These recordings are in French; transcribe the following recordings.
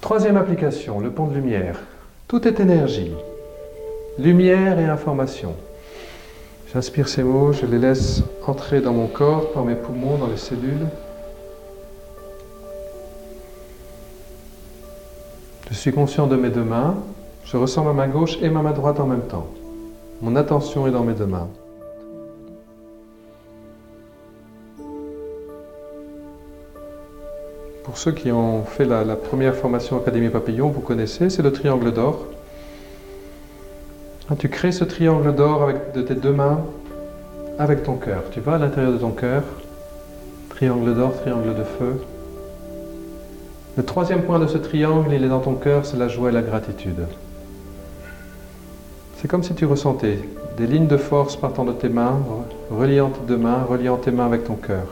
Troisième application, le pont de lumière. Tout est énergie, lumière et information. J'inspire ces mots, je les laisse entrer dans mon corps, par mes poumons, dans les cellules. Je suis conscient de mes deux mains. Je ressens ma main gauche et ma main droite en même temps. Mon attention est dans mes deux mains. Pour ceux qui ont fait la première formation Académie Papillon, vous connaissez, c'est le triangle d'or. Tu crées ce triangle d'or de tes deux mains avec ton cœur. Tu vas à l'intérieur de ton cœur, triangle d'or, triangle de feu. Le troisième point de ce triangle, il est dans ton cœur, c'est la joie et la gratitude. C'est comme si tu ressentais des lignes de force partant de tes mains, reliant tes deux mains, reliant tes mains avec ton cœur.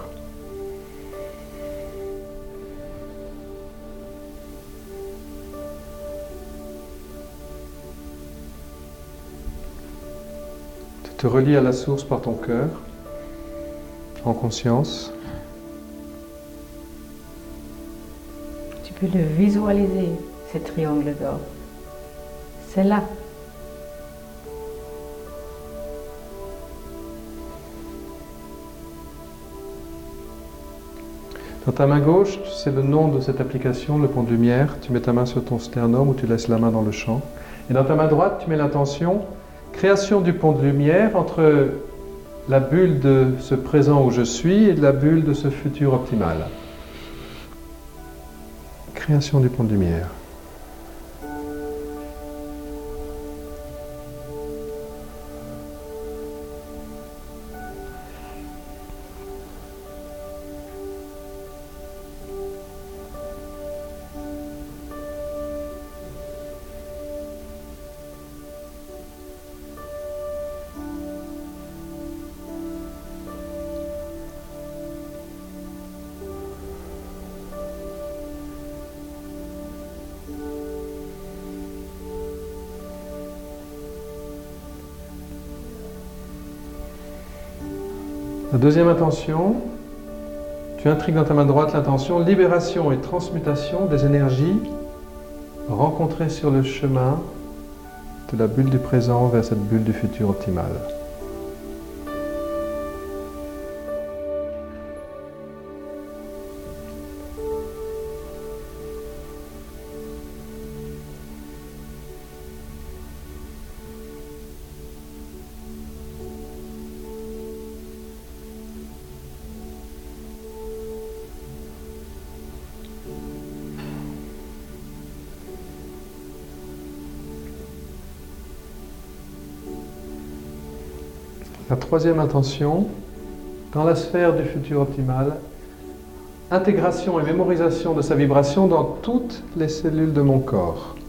Tu te relies à la source par ton cœur, en conscience. Tu peux le visualiser, ce triangle d'or. C'est là. Dans ta main gauche, c'est le nom de cette application, le pont de lumière. Tu mets ta main sur ton sternum ou tu laisses la main dans le champ. Et dans ta main droite, tu mets l'intention, création du pont de lumière entre la bulle de ce présent où je suis et de la bulle de ce futur optimal. Création du pont de lumière. La deuxième intention, tu intrigues dans ta main droite l'intention libération et transmutation des énergies rencontrées sur le chemin de la bulle du présent vers cette bulle du futur optimal. La troisième intention, dans la sphère du futur optimal, intégration et mémorisation de sa vibration dans toutes les cellules de mon corps.